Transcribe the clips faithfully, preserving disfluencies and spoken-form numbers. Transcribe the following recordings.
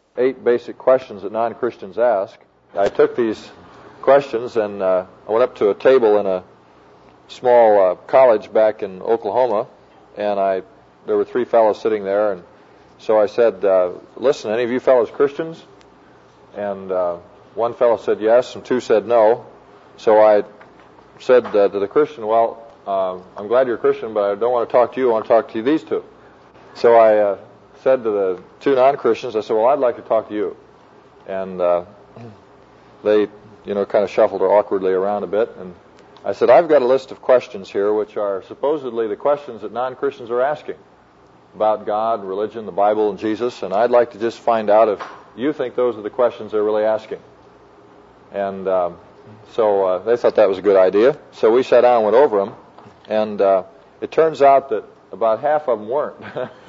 eight basic questions that non-Christians ask. I took these questions and uh, I went up to a table in a small uh, college back in Oklahoma, and I there were three fellows sitting there, and so I said, uh, listen, any of you fellows Christians? And uh, one fellow said yes, and two said no. So I said uh, to the Christian, well, uh, I'm glad you're a Christian, but I don't want to talk to you, I want to talk to you, these two. So I uh, said to the two non-Christians, I said, well, I'd like to talk to you. And uh, they, you know, kind of shuffled awkwardly around a bit, and I said, I've got a list of questions here which are supposedly the questions that non-Christians are asking about God, religion, the Bible, and Jesus, and I'd like to just find out if you think those are the questions they're really asking. And um, so uh, they thought that was a good idea. So we sat down and went over them, and uh, it turns out that about half of them weren't.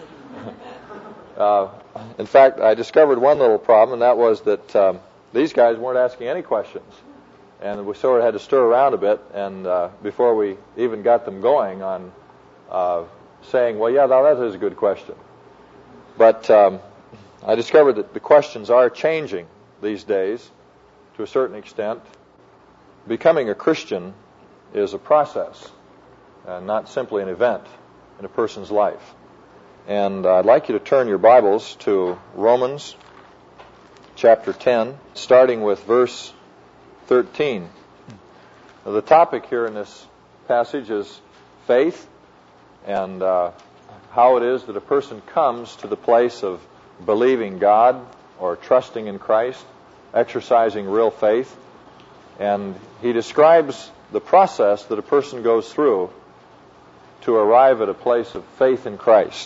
uh, in fact, I discovered one little problem, and that was that um, these guys weren't asking any questions. And we sort of had to stir around a bit, and uh, before we even got them going on uh, saying, well, yeah, now that is a good question. But um, I discovered that the questions are changing these days to a certain extent. Becoming a Christian is a process, uh, not simply an event in a person's life. And uh, I'd like you to turn your Bibles to Romans chapter ten, starting with verse thirteen. Now, the topic here in this passage is faith, and uh, how it is that a person comes to the place of believing God or trusting in Christ, exercising real faith. And he describes the process that a person goes through to arrive at a place of faith in Christ.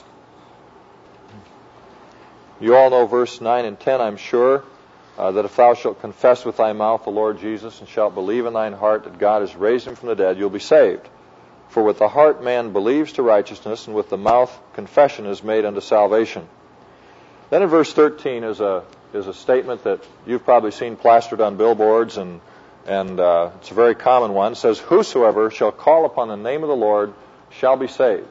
You all know verse nine and ten, I'm sure. Uh, that if thou shalt confess with thy mouth the Lord Jesus, and shalt believe in thine heart that God has raised him from the dead, you'll be saved. For with the heart man believes to righteousness, and with the mouth confession is made unto salvation. Then in verse thirteen is a is a statement that you've probably seen plastered on billboards, and and uh, it's a very common one. It says, whosoever shall call upon the name of the Lord shall be saved.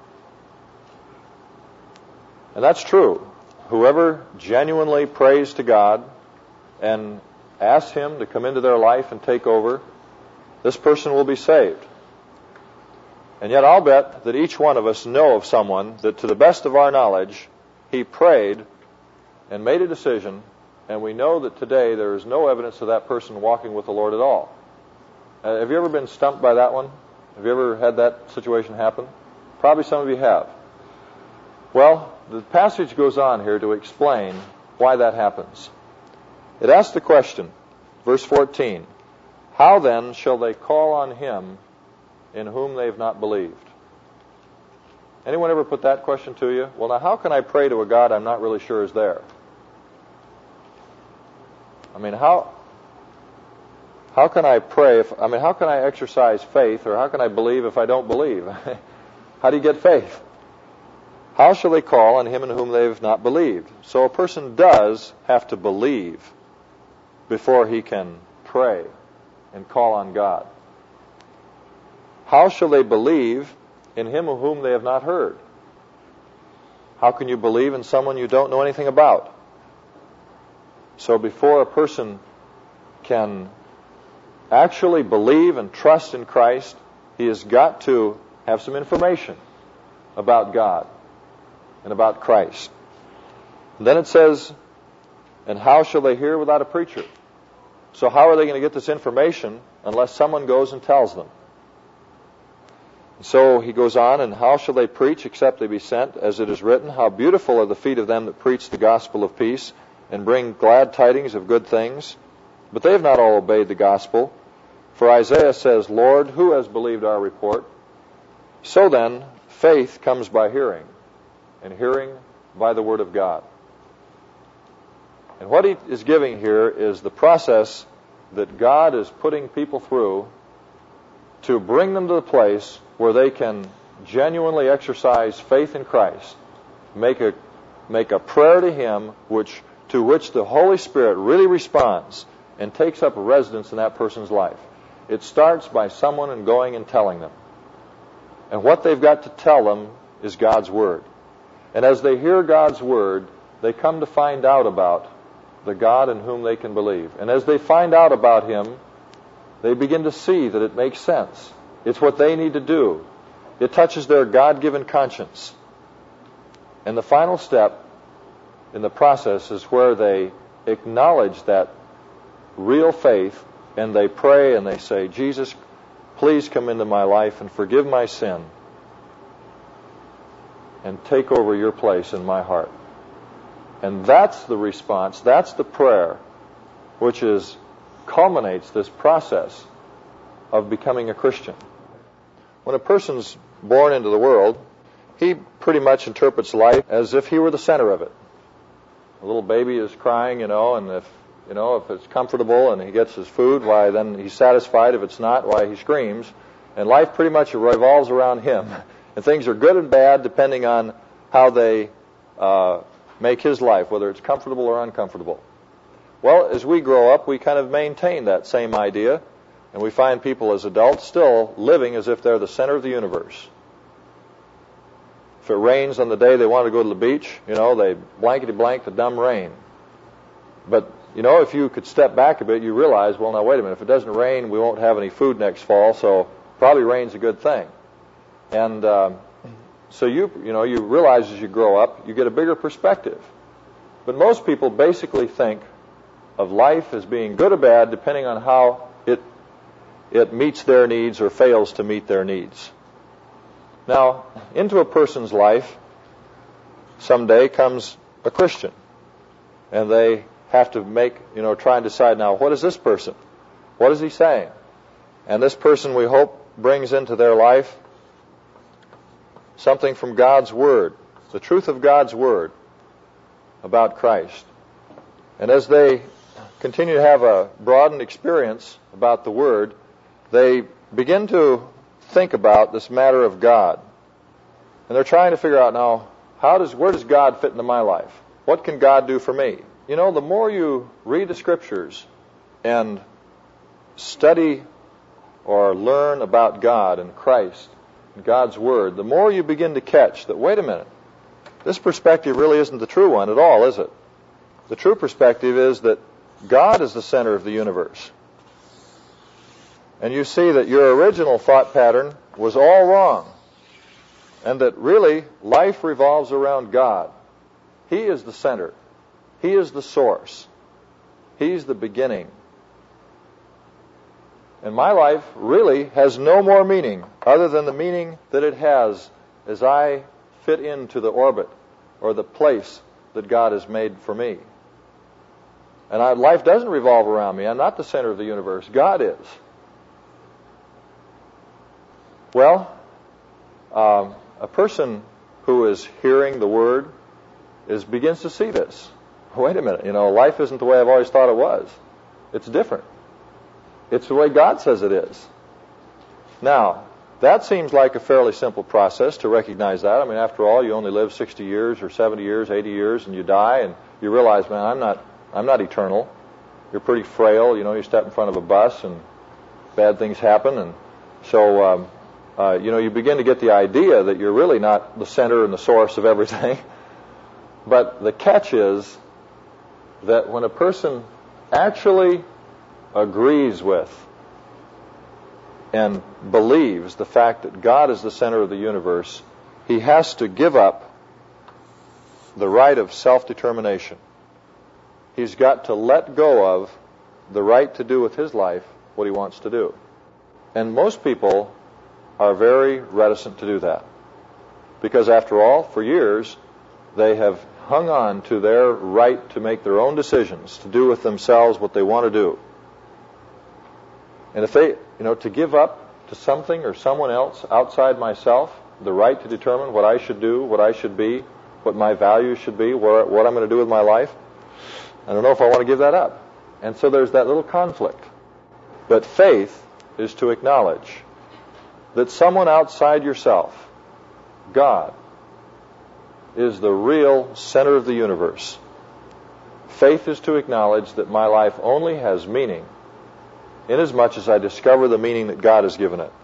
And that's true. Whoever genuinely prays to God and ask him to come into their life and take over, this person will be saved. And yet I'll bet that each one of us know of someone that, to the best of our knowledge, he prayed and made a decision, and we know that today there is no evidence of that person walking with the Lord at all. Uh, have you ever been stumped by that one? Have you ever had that situation happen? Probably some of you have. Well, the passage goes on here to explain why that happens. It asks the question, verse fourteen, how then shall they call on him in whom they have not believed? Anyone ever put that question to you? Well, now how can I pray to a God I'm not really sure is there? I mean, how how can I pray if, I mean, how can I exercise faith, or how can I believe if I don't believe? How do you get faith? How shall they call on him in whom they have not believed? So a person does have to believe before he can pray and call on God. How shall they believe in him of whom they have not heard? How can you believe in someone you don't know anything about? So before a person can actually believe and trust in Christ, he has got to have some information about God and about Christ. And then it says, and how shall they hear without a preacher? So how are they going to get this information unless someone goes and tells them? So he goes on, and how shall they preach except they be sent? As it is written, how beautiful are the feet of them that preach the gospel of peace, and bring glad tidings of good things. But they have not all obeyed the gospel. For Isaiah says, Lord, who has believed our report? So then, faith comes by hearing, and hearing by the word of God. And what he is giving here is the process that God is putting people through to bring them to the place where they can genuinely exercise faith in Christ, make a make a prayer to him which to which the Holy Spirit really responds and takes up residence in that person's life. It starts by someone going and telling them. And what they've got to tell them is God's Word. And as they hear God's Word, they come to find out about the God in whom they can believe. And as they find out about Him, they begin to see that it makes sense. It's what they need to do. It touches their God-given conscience. And the final step in the process is where they acknowledge that real faith, and they pray and they say, Jesus, please come into my life and forgive my sin and take over your place in my heart. And that's the response, that's the prayer, which is culminates this process of becoming a Christian. When a person's born into the world, he pretty much interprets life as if he were the center of it. A little baby is crying, you know, and if you know if it's comfortable and he gets his food, why then he's satisfied. If it's not, why he screams. And life pretty much revolves around him. And things are good and bad depending on how they uh, make his life, whether it's comfortable or uncomfortable. Well, as we grow up, we kind of maintain that same idea, and we find people as adults still living as if they're the center of the universe. If it rains on the day they want to go to the beach, you know, they blankety blank the dumb rain. But, you know, if you could step back a bit, you realize, well, now, wait a minute, if it doesn't rain, we won't have any food next fall, so probably rain's a good thing. And uh, so you, you know, you realize as you grow up, you get a bigger perspective. But most people basically think of life as being good or bad depending on how it it meets their needs or fails to meet their needs. Now, into a person's life someday comes a Christian, and they have to make, you know, try and decide, now, what is this person? What is he saying? And this person, we hope, brings into their life something from God's Word, the truth of God's Word about Christ. And as they continue to have a broadened experience about the Word, they begin to think about this matter of God. And they're trying to figure out now, how does where does God fit into my life? What can God do for me? You know, the more you read the Scriptures and study or learn about God and Christ and God's Word, the more you begin to catch that, wait a minute, this perspective really isn't the true one at all, is it? The true perspective is that God is the center of the universe. And you see that your original thought pattern was all wrong. And that really life revolves around God. He is the center. He is the source. He's the beginning. And my life really has no more meaning other than the meaning that it has as I fit into the orbit or the place that God has made for me. And I, life doesn't revolve around me. I'm not the center of the universe. God is. Well, um, a person who is hearing the Word is begins to see this. Wait a minute, you know, life isn't the way I've always thought it was. It's different. It's the way God says it is. Now, that seems like a fairly simple process to recognize that. I mean, after all, you only live sixty years or seventy years, eighty years, and you die, and you realize, man, I'm not, I'm not eternal. You're pretty frail. You know, you step in front of a bus, and bad things happen, and so. Um, Uh, you know, you begin to get the idea that you're really not the center and the source of everything. But the catch is that when a person actually agrees with and believes the fact that God is the center of the universe, he has to give up the right of self-determination. He's got to let go of the right to do with his life what he wants to do. And most people are very reticent to do that. Because after all, for years, they have hung on to their right to make their own decisions, to do with themselves what they want to do. And if they, you know, to give up to something or someone else outside myself, the right to determine what I should do, what I should be, what my values should be, what, what I'm going to do with my life, I don't know if I want to give that up. And so there's that little conflict. But faith is to acknowledge that someone outside yourself, God, is the real center of the universe. Faith is to acknowledge that my life only has meaning inasmuch as I discover the meaning that God has given it.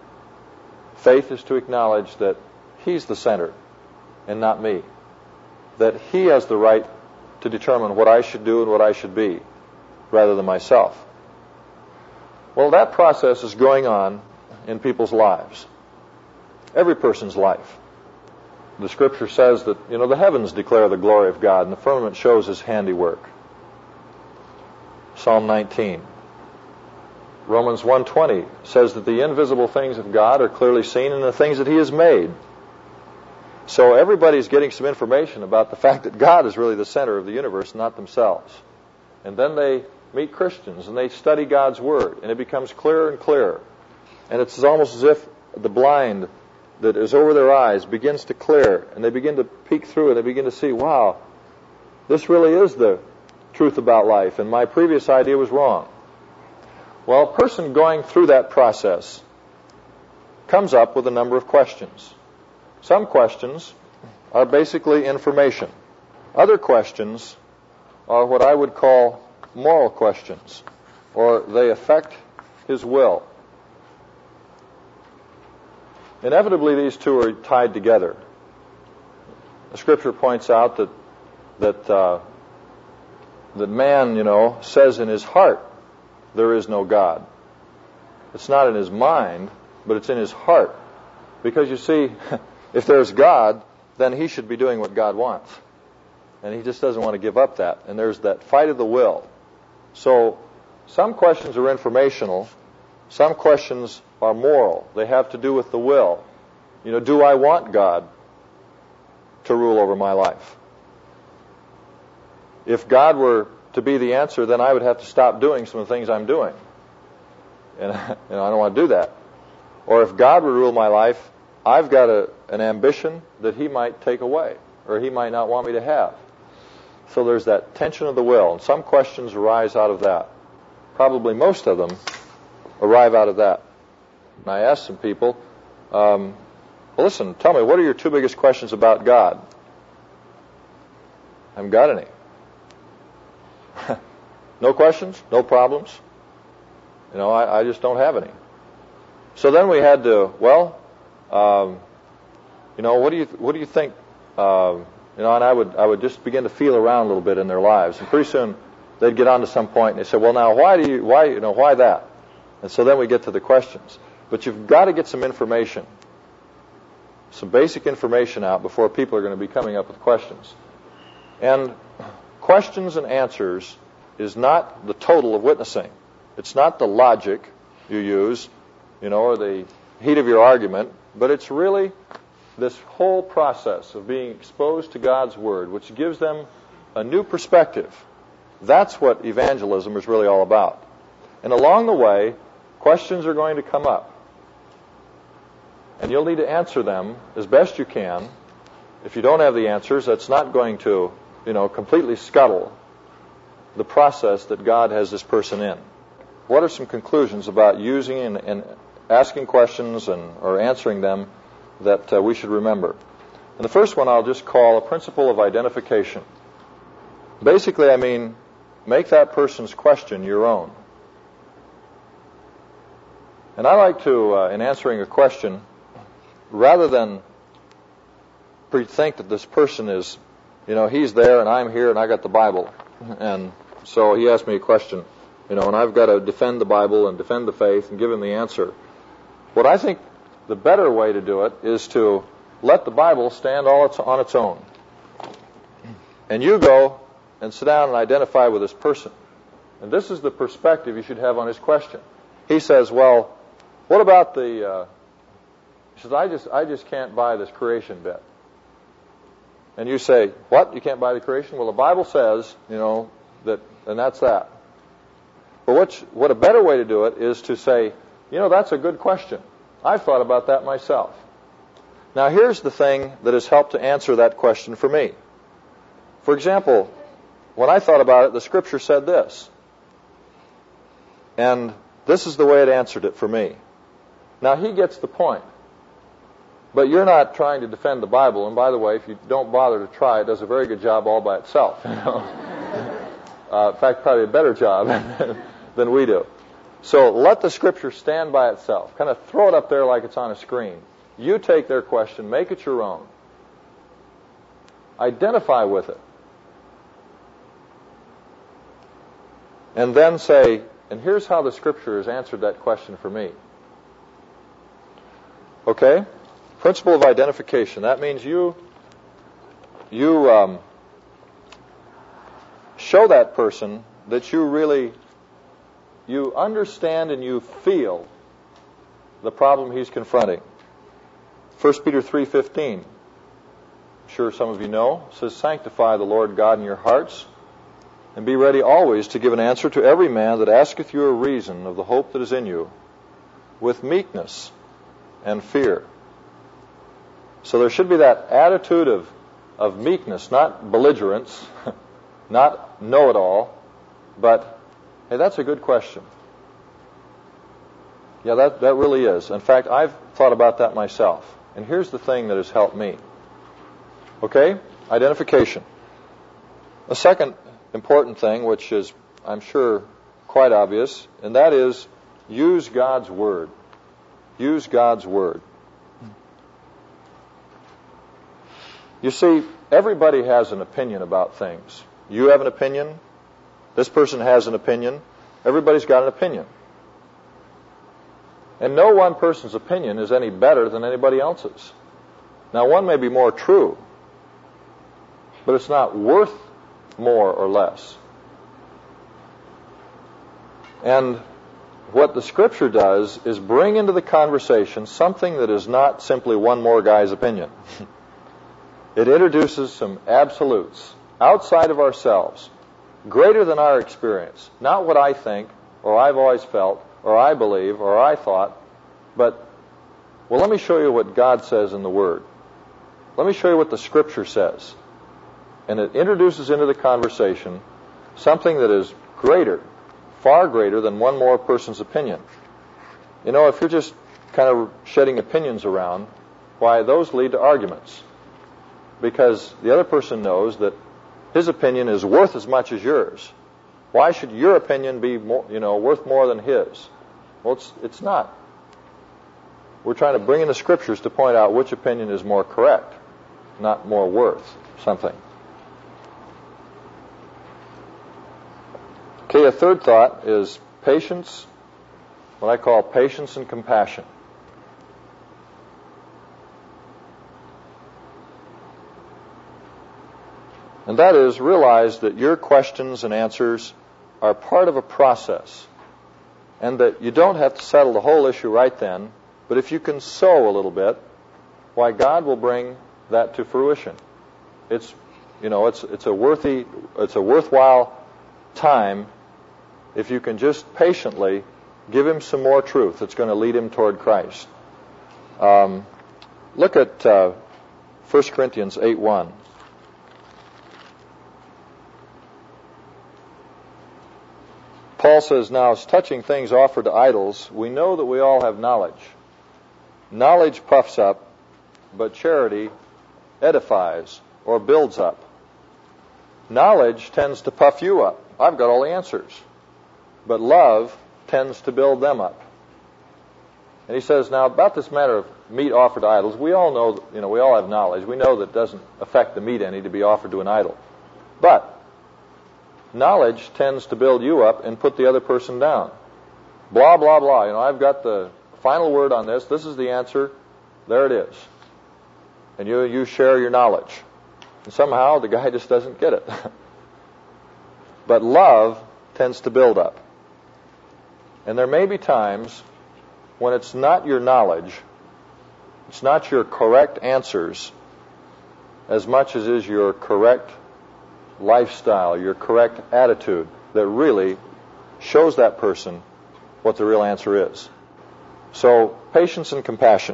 Faith is to acknowledge that He's the center and not me. that he has the right to determine what I should do and what I should be, rather than myself. Well, that process is going on in people's lives. Every person's life. The Scripture says that, you know, the heavens declare the glory of God, and the firmament shows His handiwork. Psalm nineteen. Romans one twenty says that the invisible things of God are clearly seen in the things that He has made. So everybody's getting some information about the fact that God is really the center of the universe, not themselves. And then they meet Christians and they study God's Word, and it becomes clearer and clearer. And it's almost as if the blind that is over their eyes begins to clear, and they begin to peek through and they begin to see, wow, this really is the truth about life, and my previous idea was wrong. Well, a person going through that process comes up with a number of questions. Some questions are basically information. Other questions are what I would call moral questions, or they affect his will. Inevitably, these two are tied together. The Scripture points out that that uh, that man, you know, says in his heart, there is no God. It's not in his mind, but it's in his heart. Because you see, if there's God, then he should be doing what God wants. And he just doesn't want to give up that. And there's that fight of the will. So some questions are informational. Some questions are moral. They have to do with the will. You know, do I want God to rule over my life? If God were to be the answer, then I would have to stop doing some of the things I'm doing. And you know, I don't want to do that. Or if God would rule my life, I've got a, an ambition that He might take away, or He might not want me to have. So there's that tension of the will, and some questions arise out of that. Probably most of them arrive out of that. And I asked some people, um, well, listen, tell me, what are your two biggest questions about God? I haven't got any. No questions, no problems. You know, I, I just don't have any. So then we had to, well, um, you know, what do you what do you think? Uh, you know, and I would I would just begin to feel around a little bit in their lives, and pretty soon they'd get on to some point, and they said, well, now why do you why you know why that? And so then we get to the questions. But you've got to get some information, some basic information out before people are going to be coming up with questions. And questions and answers is not the total of witnessing. It's not the logic you use, you know, or the heat of your argument, but it's really this whole process of being exposed to God's Word, which gives them a new perspective. That's what evangelism is really all about. And along the way, questions are going to come up. And you'll need to answer them as best you can. If you don't have the answers, that's not going to, you know, completely scuttle the process that God has this person in. What are some conclusions about using and, and asking questions and or answering them that uh, we should remember? And the first one I'll just call a principle of identification. Basically, I mean, make that person's question your own. And I like to, uh, in answering a question, rather than think that this person is, you know, he's there and I'm here and I got the Bible, and so he asked me a question, you know, and I've got to defend the Bible and defend the faith and give him the answer. What I think the better way to do it is to let the Bible stand all its, on its own. And you go and sit down and identify with this person. And this is the perspective you should have on his question. He says, well, what about the, uh, he says, I just, I just can't buy this creation bit. And you say, what? You can't buy the creation? Well, the Bible says, you know, that, and that's that. But what's, what a better way to do it is to say, you know, that's a good question. I've thought about that myself. Now, here's the thing that has helped to answer that question for me. For example, when I thought about it, the Scripture said this. And this is the way it answered it for me. Now, he gets the point. But you're not trying to defend the Bible. And by the way, if you don't bother to try, it does a very good job all by itself. You know? uh, in fact, probably a better job than we do. So let the Scripture stand by itself. Kind of throw it up there like it's on a screen. You take their question, make it your own. identify with it. And then say, and here's how the Scripture has answered that question for me. Okay? Principle of identification. That means you, you um, show that person that you really, you understand and you feel the problem he's confronting. First Peter three fifteen. I'm sure some of you know. It says, sanctify the Lord God in your hearts, and be ready always to give an answer to every man that asketh you a reason of the hope that is in you, with meekness and fear. So there should be that attitude of, of meekness, not belligerence, not know-it-all, but, hey, that's a good question. Yeah, that, that really is. In fact, I've thought about that myself. And here's the thing that has helped me. Okay? Identification. A second important thing, which is, I'm sure, quite obvious, and that is use God's Word. Use God's Word. You see, everybody has an opinion about things. You have an opinion. This person has an opinion. Everybody's got an opinion. And no one person's opinion is any better than anybody else's. Now, one may be more true, but it's not worth more or less. And what the Scripture does is bring into the conversation something that is not simply one more guy's opinion. It introduces some absolutes outside of ourselves, greater than our experience. Not what I think, or I've always felt, or I believe, or I thought, but, well, let me show you what God says in the Word. Let me show you what the Scripture says. And it introduces into the conversation something that is greater, far greater than one more person's opinion. You know, if you're just kind of shedding opinions around, why, those lead to arguments. Because the other person knows that his opinion is worth as much as yours. Why should your opinion be more, you know, worth more than his? Well, it's, it's not. We're trying to bring in the Scriptures to point out which opinion is more correct, not more worth something. Okay, a third thought is patience, what I call patience and compassion. And that is, realize that your questions and answers are part of a process, and that you don't have to settle the whole issue right then, but if you can sow a little bit, why, God will bring that to fruition. It's, you know, it's it's a worthy, it's a worthwhile time if you can just patiently give him some more truth that's going to lead him toward Christ. Um, look at uh, First Corinthians eight one. Paul says, now, as touching things offered to idols, we know that we all have knowledge. Knowledge puffs up, but charity edifies or builds up. Knowledge tends to puff you up. I've got all the answers. But love tends to build them up. And he says, now, about this matter of meat offered to idols, we all know, you know, we all have knowledge. We know that it doesn't affect the meat any to be offered to an idol. But knowledge tends to build you up and put the other person down. Blah, blah, blah. You know, I've got the final word on this. This is the answer. There it is. And you, you share your knowledge. And somehow the guy just doesn't get it. But love tends to build up. And there may be times when it's not your knowledge, it's not your correct answers, as much as is your correct lifestyle, your correct attitude, that really shows that person what the real answer is. So, patience and compassion.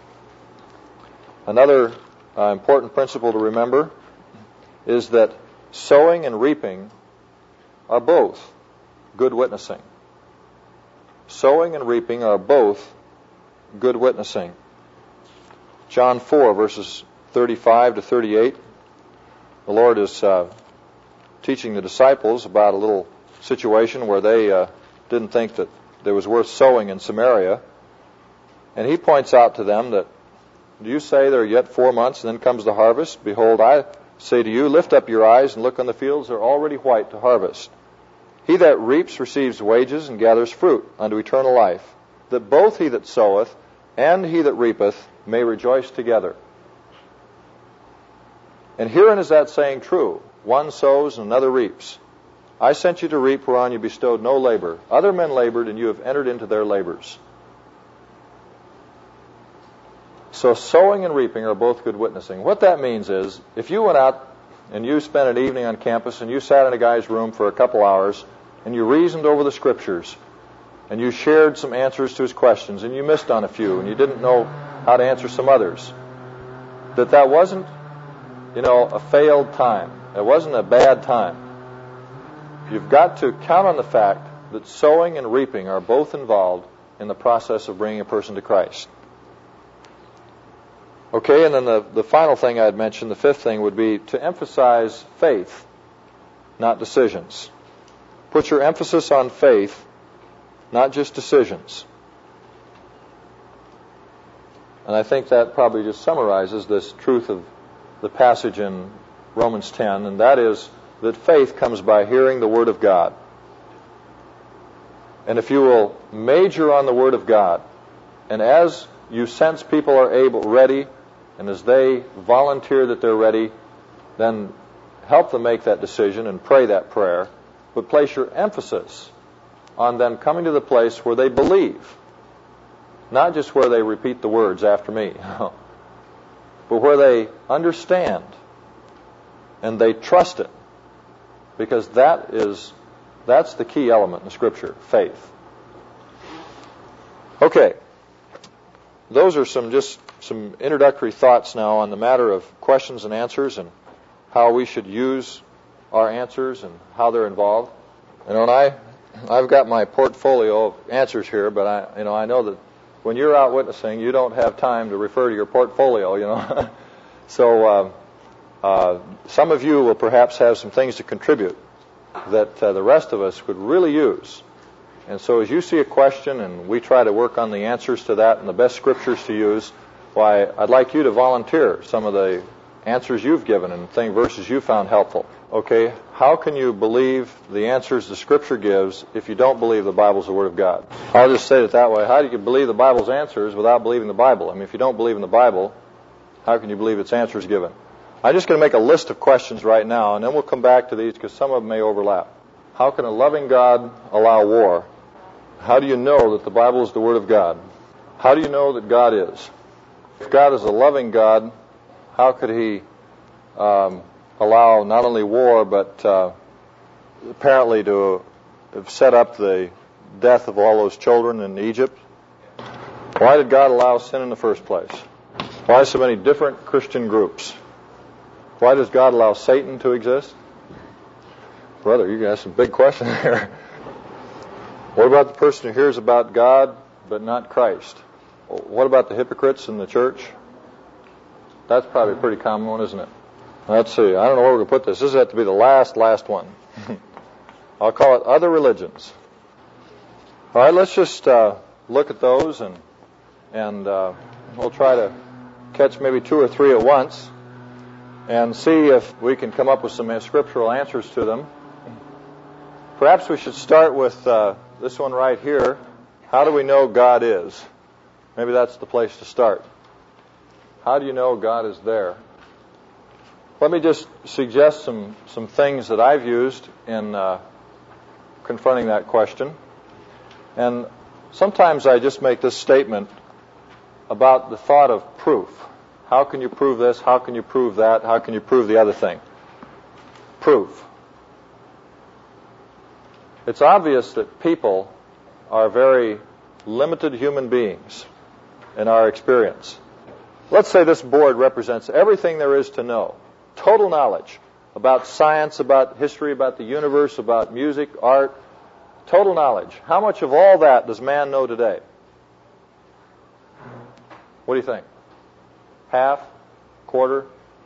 Another uh, important principle to remember is that sowing and reaping are both good witnessing. Sowing and reaping are both good witnessing. John four, verses thirty-five to thirty-eight. The Lord is uh, teaching the disciples about a little situation where they uh, didn't think that there was worth sowing in Samaria. And he points out to them that, do you say there are yet four months and then comes the harvest? Behold, I say to you, lift up your eyes and look on the fields, they're already white to harvest. He that reaps receives wages and gathers fruit unto eternal life, that both he that soweth and he that reapeth may rejoice together. And herein is that saying true, one sows and another reaps. I sent you to reap whereon you bestowed no labor. Other men labored, and you have entered into their labors. So sowing and reaping are both good witnessing. What that means is, if you went out and you spent an evening on campus and you sat in a guy's room for a couple hours and you reasoned over the Scriptures and you shared some answers to his questions and you missed on a few and you didn't know how to answer some others, that that wasn't, you know, a failed time. It wasn't a bad time. You've got to count on the fact that sowing and reaping are both involved in the process of bringing a person to Christ. Okay, and then the, the final thing I'd mention, the fifth thing, would be to emphasize faith, not decisions. Put your emphasis on faith, not just decisions. And I think that probably just summarizes this truth of the passage in Romans ten, and that is that faith comes by hearing the Word of God. And if you will major on the Word of God, and as you sense people are able, ready, and as they volunteer that they're ready, then help them make that decision and pray that prayer, but place your emphasis on them coming to the place where they believe, not just where they repeat the words after me, but where they understand and they trust it, because that is that's the key element in Scripture, faith. Okay, those are some just some introductory thoughts now on the matter of questions and answers and how we should use our answers and how they're involved. You know, and I, I've got my portfolio of answers here, but I, you know, I know that when you're out witnessing, you don't have time to refer to your portfolio, you know. so uh, uh, some of you will perhaps have some things to contribute that uh, the rest of us would really use. And so as you see a question and we try to work on the answers to that and the best scriptures to use, why, I'd like you to volunteer some of the answers you've given and thing verses you found helpful. Okay, how can you believe the answers the Scripture gives if you don't believe the Bible's the Word of God? I'll just say it that way. How do you believe the Bible's answers without believing the Bible? I mean, if you don't believe in the Bible, how can you believe its answers given? I'm just going to make a list of questions right now, and then we'll come back to these because some of them may overlap. How can a loving God allow war? How do you know that the Bible is the Word of God? How do you know that God is? If God is a loving God, how could He um, allow not only war, but uh, apparently to have set up the death of all those children in Egypt? Why did God allow sin in the first place? Why so many different Christian groups? Why does God allow Satan to exist? Brother, you got some big questions here. What about the person who hears about God but not Christ? What about the hypocrites in the church? That's probably a pretty common one, isn't it? Let's see. I don't know where we're going to put this. This has to be the last, last one. I'll call it other religions. All right, let's just uh, look at those, and and uh, we'll try to catch maybe two or three at once and see if we can come up with some scriptural answers to them. Perhaps we should start with uh, this one right here. How do we know God is? Maybe that's the place to start. How do you know God is there? Let me just suggest some, some things that I've used in uh, confronting that question. And sometimes I just make this statement about the thought of proof. How can you prove this? How can you prove that? How can you prove the other thing? Proof. It's obvious that people are very limited human beings in our experience. Let's say this board represents everything there is to know. Total knowledge about science, about history, about the universe, about music, art. Total knowledge. How much of all that does man know today? What do you think? Half? Quarter?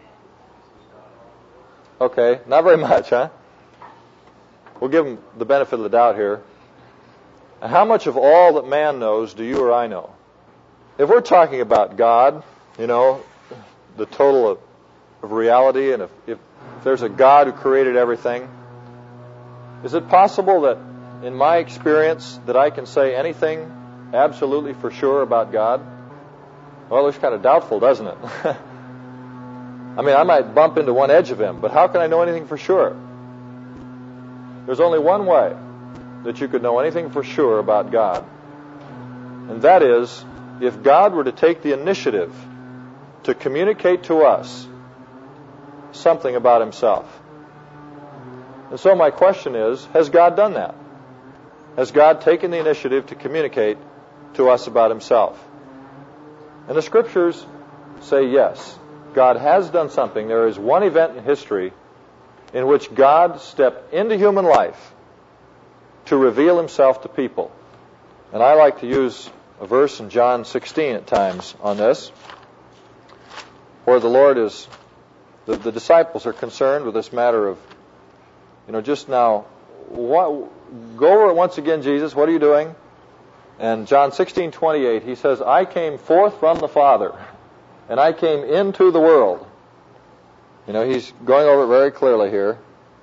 Okay, not very much, huh? We'll give them the benefit of the doubt here. And how much of all that man knows do you or I know? If we're talking about God, you know, the total of of reality, and if, if there's a God who created everything, is it possible that in my experience that I can say anything absolutely for sure about God? Well, it looks kind of doubtful, doesn't it? I mean, I might bump into one edge of Him, but how can I know anything for sure? There's only one way that you could know anything for sure about God, and that is if God were to take the initiative to communicate to us something about Himself. And so my question is, has God done that? Has God taken the initiative to communicate to us about Himself? And the Scriptures say yes. God has done something. There is one event in history in which God stepped into human life to reveal Himself to people. And I like to use a verse in John sixteen at times on this, where the Lord is, the, the disciples are concerned with this matter of, you know, just now, what, go over it once again, Jesus, what are you doing? And John sixteen twenty-eight, He says, I came forth from the Father, and I came into the world. You know, He's going over it very clearly here.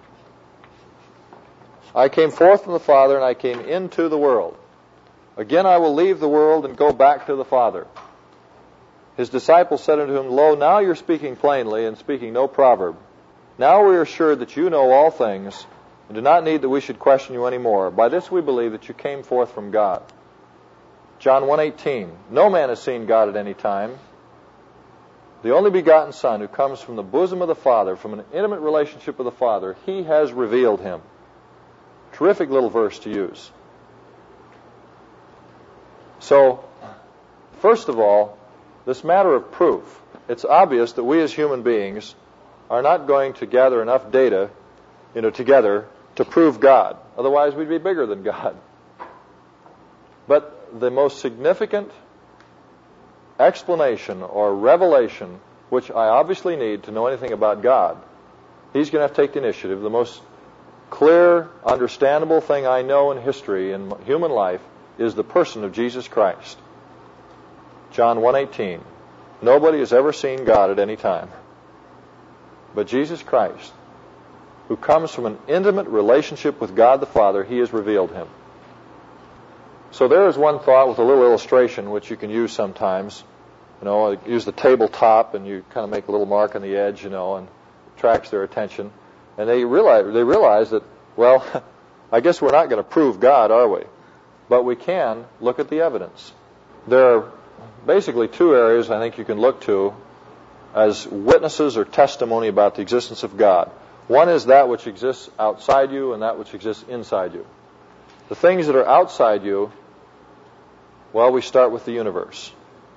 I came forth from the Father, and I came into the world. Again I will leave the world and go back to the Father. His disciples said unto Him, Lo, now you're speaking plainly and speaking no proverb. Now we are assured that you know all things, and do not need that we should question you any more. By this we believe that you came forth from God. John one eighteen, no man has seen God at any time. The only begotten Son, who comes from the bosom of the Father, from an intimate relationship with the Father, He has revealed Him. Terrific little verse to use. So, first of all, this matter of proof. It's obvious that we as human beings are not going to gather enough data, you know, together to prove God. Otherwise, we'd be bigger than God. But the most significant explanation or revelation, which I obviously need to know anything about God, He's going to have to take the initiative. The most clear, understandable thing I know in history, in human life, is the person of Jesus Christ. John one eighteen. Nobody has ever seen God at any time. But Jesus Christ, who comes from an intimate relationship with God the Father, He has revealed Him. So there is one thought with a little illustration which you can use sometimes. You know, use the tabletop and you kind of make a little mark on the edge, you know, and it attracts their attention. And they realize, they realize that, well, I guess we're not going to prove God, are we? But we can look at the evidence. There are basically two areas I think you can look to as witnesses or testimony about the existence of God. One is that which exists outside you and that which exists inside you. The things that are outside you, well, we start with the universe.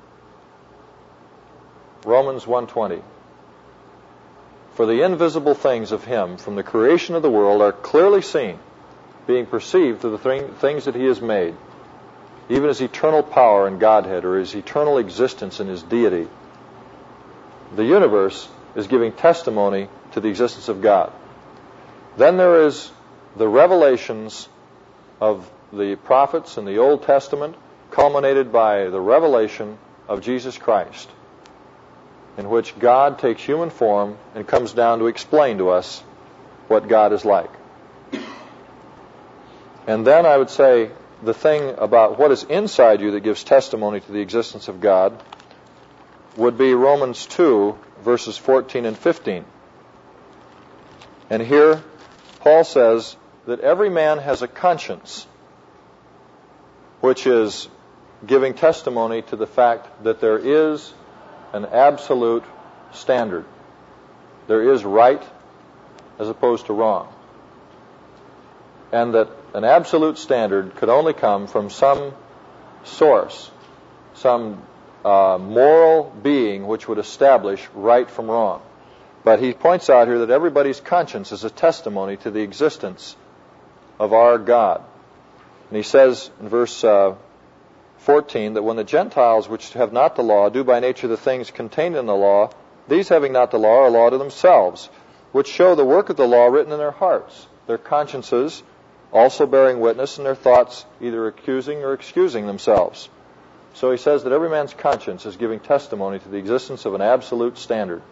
Romans one twenty. For the invisible things of Him from the creation of the world are clearly seen, being perceived through the th- things that He has made, even His eternal power and Godhead, or His eternal existence and His deity. The universe is giving testimony to the existence of God. Then there is the revelations of the prophets in the Old Testament, culminated by the revelation of Jesus Christ, in which God takes human form and comes down to explain to us what God is like. And then I would say the thing about what is inside you that gives testimony to the existence of God would be Romans two, verses fourteen and fifteen. And here, Paul says that every man has a conscience, which is giving testimony to the fact that there is an absolute standard. There is right as opposed to wrong. And that an absolute standard could only come from some source, some uh, moral being which would establish right from wrong. But he points out here that everybody's conscience is a testimony to the existence of our God. And he says in verse uh, fourteen that when the Gentiles which have not the law do by nature the things contained in the law, these having not the law are law to themselves, which show the work of the law written in their hearts, their consciences also bearing witness, and their thoughts either accusing or excusing themselves. So he says that every man's conscience is giving testimony to the existence of an absolute standard.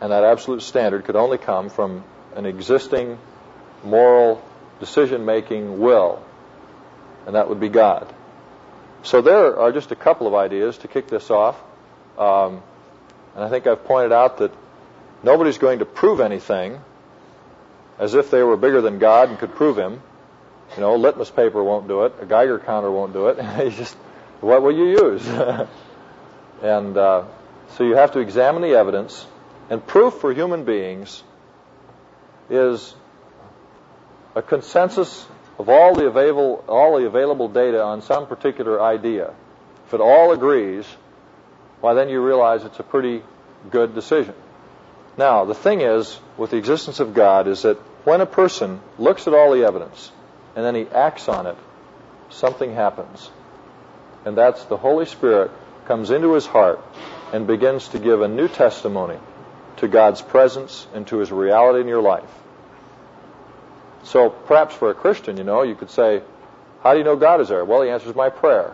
And that absolute standard could only come from an existing moral decision-making will, and that would be God. So there are just a couple of ideas to kick this off. Um, and I think I've pointed out that nobody's going to prove anything as if they were bigger than God and could prove him. You know, litmus paper won't do it. A Geiger counter won't do it. It's just, what will you use? and uh, so you have to examine the evidence. And proof for human beings is a consensus of all the available all the available data on some particular idea. If it all agrees, why then you realize it's a pretty good decision. Now, the thing is, with the existence of God, is that when a person looks at all the evidence and then he acts on it, something happens. And that's the Holy Spirit comes into his heart and begins to give a new testimony to God's presence and to his reality in your life. So perhaps for a Christian, you know, you could say, how do you know God is there? Well, he answers my prayer.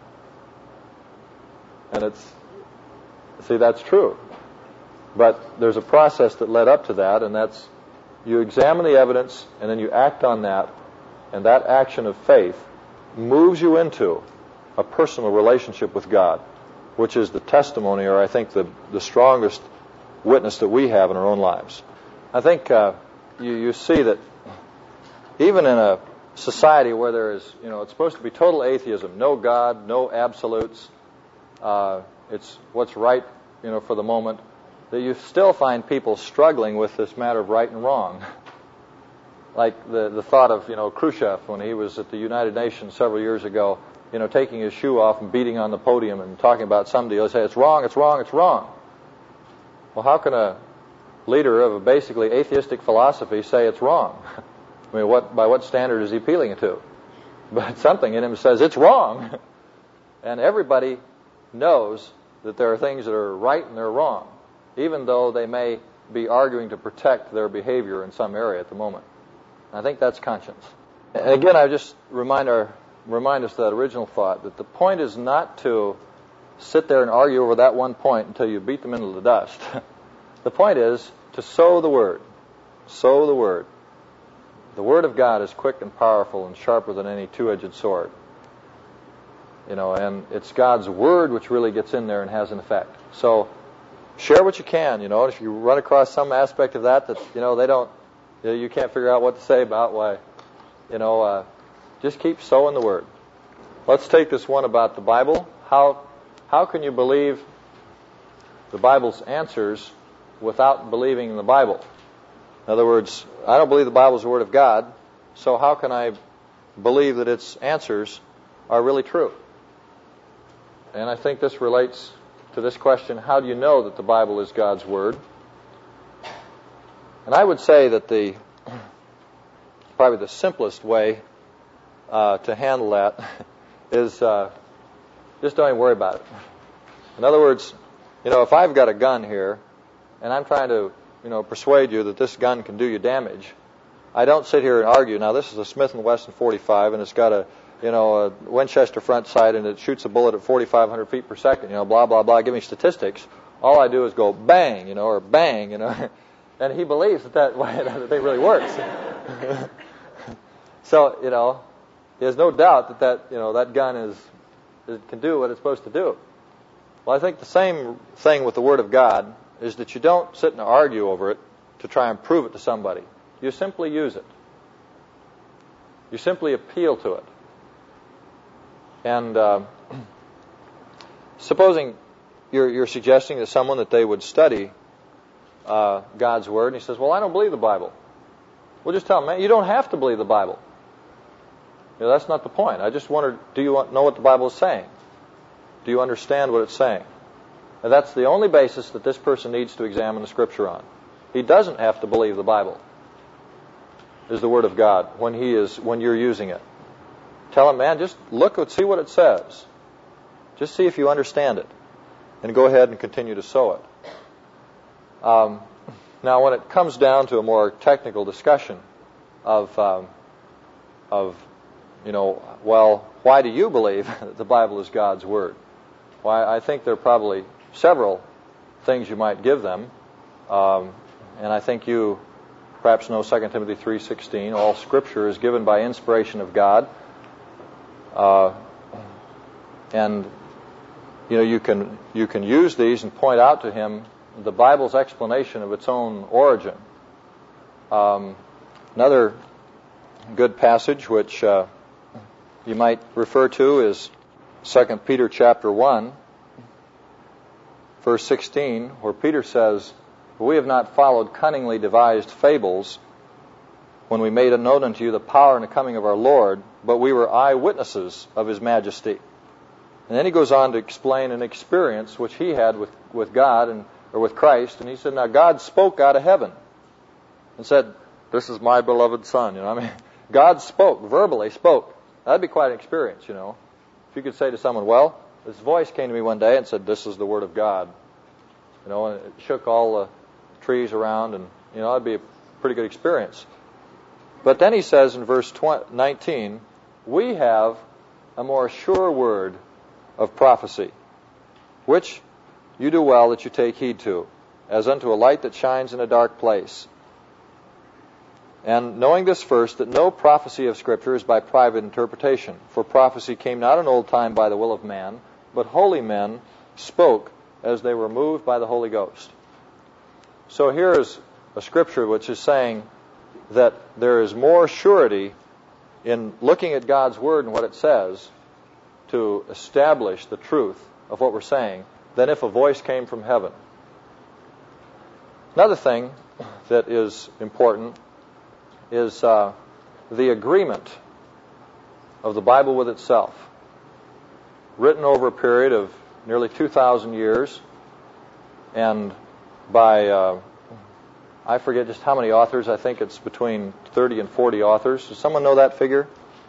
And it's, see, that's true. But there's a process that led up to that, and that's you examine the evidence and then you act on that, and that action of faith moves you into a personal relationship with God, which is the testimony, or I think the, the strongest witness that we have in our own lives. I think uh, you, you see that even in a society where there is, you know, it's supposed to be total atheism, no God, no absolutes, uh, it's what's right, you know, for the moment, that you still find people struggling with this matter of right and wrong. Like the, the thought of, you know, Khrushchev when he was at the United Nations several years ago, you know, taking his shoe off and beating on the podium and talking about some deal, say, it's wrong, it's wrong, it's wrong. Well, how can a leader of a basically atheistic philosophy say it's wrong? I mean, what by what standard is he appealing it to? But something in him says it's wrong. And everybody knows that there are things that are right and they're wrong, even though they may be arguing to protect their behavior in some area at the moment. And I think that's conscience. And again, I just remind our remind us that original thought, that the point is not to sit there and argue over that one point until you beat them into the dust. The point is to sow the Word. Sow the Word. The Word of God is quick and powerful and sharper than any two-edged sword. You know, and it's God's Word which really gets in there and has an effect. So share what you can, you know. If you run across some aspect of that that, you know, they don't, you know, you can't figure out what to say about, why, you know, uh, just keep sowing the Word. Let's take this one about the Bible. How how can you believe the Bible's answers without believing in the Bible? In other words, I don't believe the Bible is the Word of God, so how can I believe that its answers are really true? And I think this relates to this question, how do you know that the Bible is God's Word? And I would say that the probably the simplest way uh, to handle that is uh, just don't even worry about it. In other words, you know, if I've got a gun here and I'm trying to, you know, persuade you that this gun can do you damage, I don't sit here and argue. Now, this is a Smith and Wesson forty-five, and it's got a, you know, a Winchester front sight, and it shoots a bullet at forty-five hundred feet per second. You know, blah blah blah. Give me statistics. All I do is go bang, you know, or bang, you know, and he believes that that, that thing really works. So, you know, there's no doubt that that, you know, that gun is it can do what it's supposed to do. Well, I think the same thing with the Word of God is that you don't sit and argue over it to try and prove it to somebody. You simply use it. You simply appeal to it. And uh, supposing you're, you're suggesting to someone that they would study uh, God's Word, and he says, well, I don't believe the Bible. Well, just tell him, man, you don't have to believe the Bible. You know, that's not the point. I just wondered, do you know what the Bible is saying? Do you understand what it's saying? And that's the only basis that this person needs to examine the Scripture on. He doesn't have to believe the Bible is the Word of God when he is when you're using it. Tell him, man, just look and see what it says. Just see if you understand it. And go ahead and continue to sow it. Um, now, when it comes down to a more technical discussion of, um, of, you know, well, why do you believe that the Bible is God's Word? Why, I think there are probably several things you might give them. Um, and I think you perhaps know Second Timothy three sixteen. All Scripture is given by inspiration of God. Uh, and you know you can you can use these and point out to him the Bible's explanation of its own origin. Um, another good passage which uh, you might refer to is Second Peter chapter one, verse sixteen, where Peter says, "We have not followed cunningly devised fables when we made it known unto you the power and the coming of our Lord, but we were eyewitnesses of His majesty." And then he goes on to explain an experience which he had with, with God and or with Christ, and he said, "Now God spoke out of heaven and said, 'This is my beloved Son.'" You know, I mean, God spoke, verbally spoke. That'd be quite an experience, you know. If you could say to someone, "Well, this voice came to me one day and said, 'This is the Word of God.'" You know, and it shook all the trees around, and you know, that'd be a pretty good experience. But then he says in verse nineteen, "We have a more sure word of prophecy, which you do well that you take heed to, as unto a light that shines in a dark place. And knowing this first, that no prophecy of Scripture is by private interpretation. For prophecy came not in old time by the will of man, but holy men spoke as they were moved by the Holy Ghost." So here is a Scripture which is saying that there is more surety in looking at God's Word and what it says to establish the truth of what we're saying than if a voice came from heaven. Another thing that is important is uh, the agreement of the Bible with itself, written over a period of nearly two thousand years, and by, uh, I forget just how many authors. I think it's between thirty and forty authors. Does someone know that figure?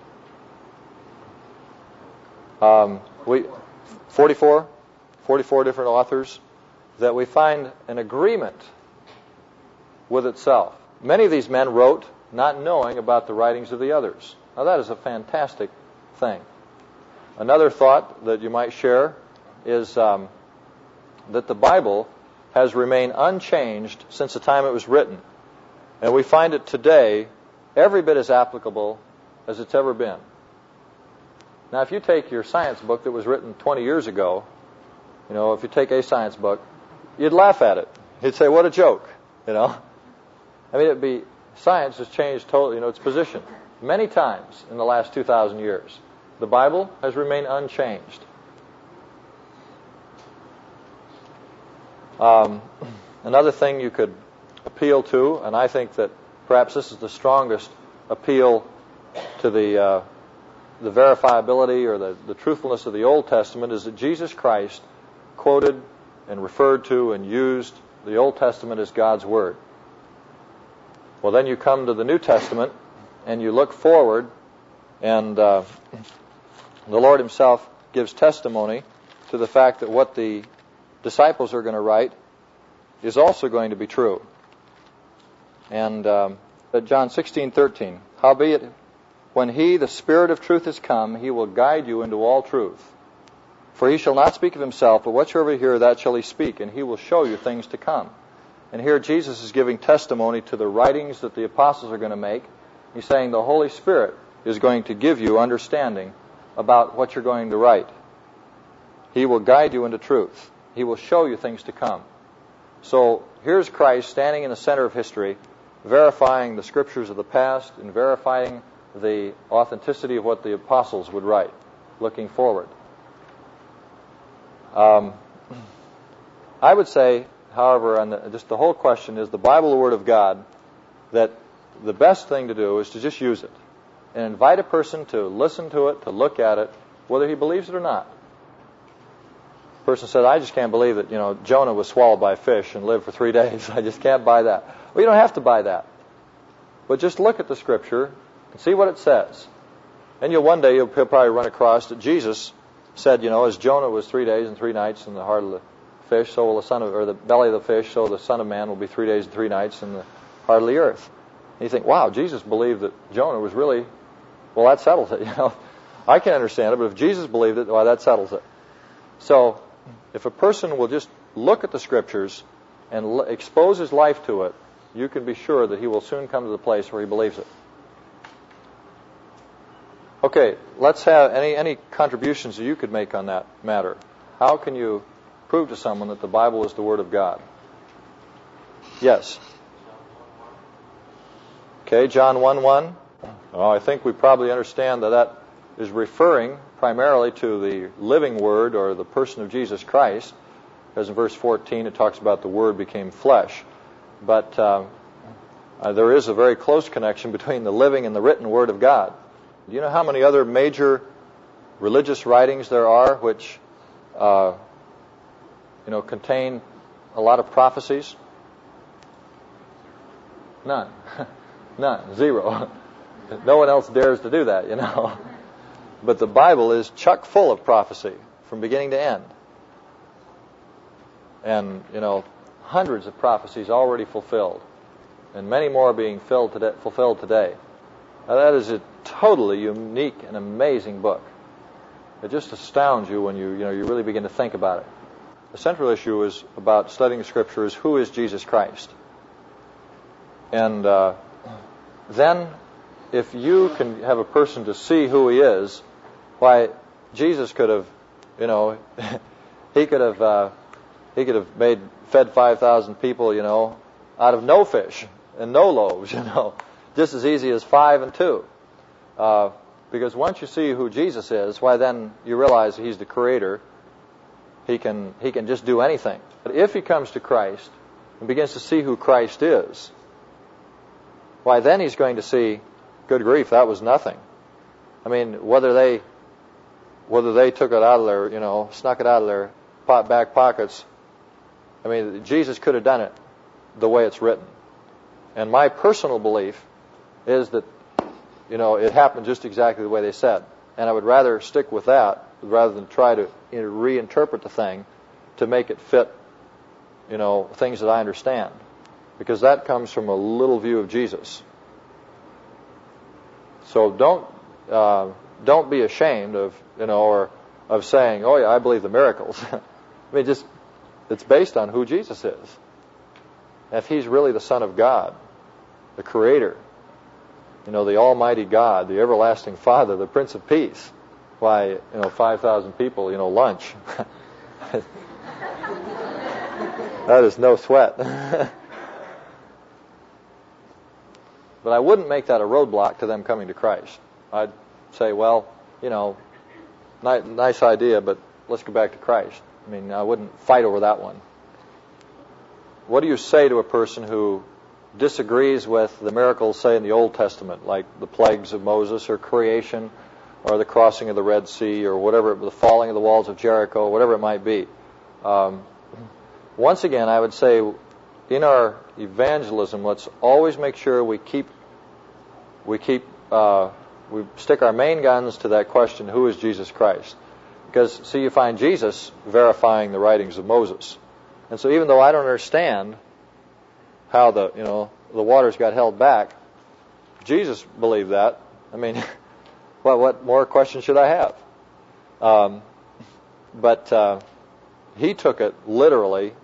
Um, we forty-four? forty-four different authors, that we find an agreement with itself. Many of these men wrote not knowing about the writings of the others. Now that is a fantastic thing. Another thought that you might share is um, that the Bible has remained unchanged since the time it was written. And we find it today every bit as applicable as it's ever been. Now if you take your science book that was written twenty years ago, you know, if you take a science book, you'd laugh at it. You'd say, "What a joke," you know. I mean, it'd be, science has changed totally, you know, its position many times in the last two thousand years. The Bible has remained unchanged. Um, another thing you could appeal to, and I think that perhaps this is the strongest appeal to the uh, the verifiability or the, the truthfulness of the Old Testament, is that Jesus Christ quoted and referred to and used the Old Testament as God's Word. Well, then you come to the New Testament and you look forward, and uh, the Lord Himself gives testimony to the fact that what the disciples are going to write is also going to be true. And um, John sixteen thirteen, "Howbeit, when He, the Spirit of truth, is come, He will guide you into all truth. For He shall not speak of Himself, but whatsoever He hear, that shall He speak, and He will show you things to come." And here Jesus is giving testimony to the writings that the apostles are going to make. He's saying the Holy Spirit is going to give you understanding about what you're going to write. He will guide you into truth. He will show you things to come. So here's Christ standing in the center of history, verifying the Scriptures of the past and verifying the authenticity of what the apostles would write, looking forward. Um, I would say, however, on the, just the whole question is the Bible the Word of God, that the best thing to do is to just use it and invite a person to listen to it, to look at it, whether he believes it or not. The person said, "I just can't believe that, you know, Jonah was swallowed by a fish and lived for three days. I just can't buy that." Well, you don't have to buy that. But just look at the Scripture and see what it says. And you'll one day, you'll probably run across that Jesus said, you know, as Jonah was three days and three nights in the heart of the fish, so will the son of, or the belly of the fish, so the Son of Man will be three days and three nights in the heart of the earth. And you think, wow, Jesus believed that Jonah was really, well, that settles it. You know, I can understand it, but if Jesus believed it, well, that settles it. So, if a person will just look at the Scriptures and l- expose his life to it, you can be sure that he will soon come to the place where he believes it. Okay, let's have any, any contributions that you could make on that matter. How can you prove to someone that the Bible is the Word of God? Yes. Okay, John one one. Oh, I think we probably understand that that is referring primarily to the living Word or the person of Jesus Christ, because in verse fourteen it talks about the Word became flesh. But uh, uh, there is a very close connection between the living and the written Word of God. Do you know how many other major religious writings there are which uh, you know, contain a lot of prophecies? None. None. Zero. No one else dares to do that, you know. But the Bible is chock full of prophecy from beginning to end. And, you know, hundreds of prophecies already fulfilled. And many more being filled today, fulfilled today. Now, that is a totally unique and amazing book. It just astounds you when you, you know, you really begin to think about it. The central issue is about studying the Scripture is, who is Jesus Christ? And uh, then, if you can have a person to see who he is, why, Jesus could have, you know, he could have, uh, he could have made, fed five thousand people, you know, out of no fish and no loaves, you know, just as easy as five and two. Uh, because once you see who Jesus is, why then you realize he's the Creator. He can, he can just do anything. But if he comes to Christ and begins to see who Christ is, why then he's going to see, good grief, that was nothing. I mean, whether they, whether they took it out of their, you know, snuck it out of their pot back pockets, I mean, Jesus could have done it the way it's written. And my personal belief is that, you know, it happened just exactly the way they said. And I would rather stick with that rather than try to, you know, reinterpret the thing to make it fit, you know, things that I understand. Because that comes from a little view of Jesus. So don't uh, don't be ashamed of, you know, or of saying, oh yeah, I believe the miracles. I mean, just it's based on who Jesus is. If he's really the Son of God, the Creator, you know, the Almighty God, the everlasting Father, the Prince of Peace, why, you know, five thousand people, you know, lunch. That is no sweat. But I wouldn't make that a roadblock to them coming to Christ. I'd say, well, you know, ni- nice idea, but let's go back to Christ. I mean, I wouldn't fight over that one. What do you say to a person who disagrees with the miracles, say, in the Old Testament, like the plagues of Moses or creation or the crossing of the Red Sea or whatever, the falling of the walls of Jericho, whatever it might be? Um, once again, I would say, in our evangelism, let's always make sure we keep we keep uh, we stick our main guns to that question: who is Jesus Christ? Because see, you find Jesus verifying the writings of Moses, and so even though I don't understand how the you know the waters got held back, Jesus believed that. I mean, well, what more questions should I have? Um, but uh, he took it literally.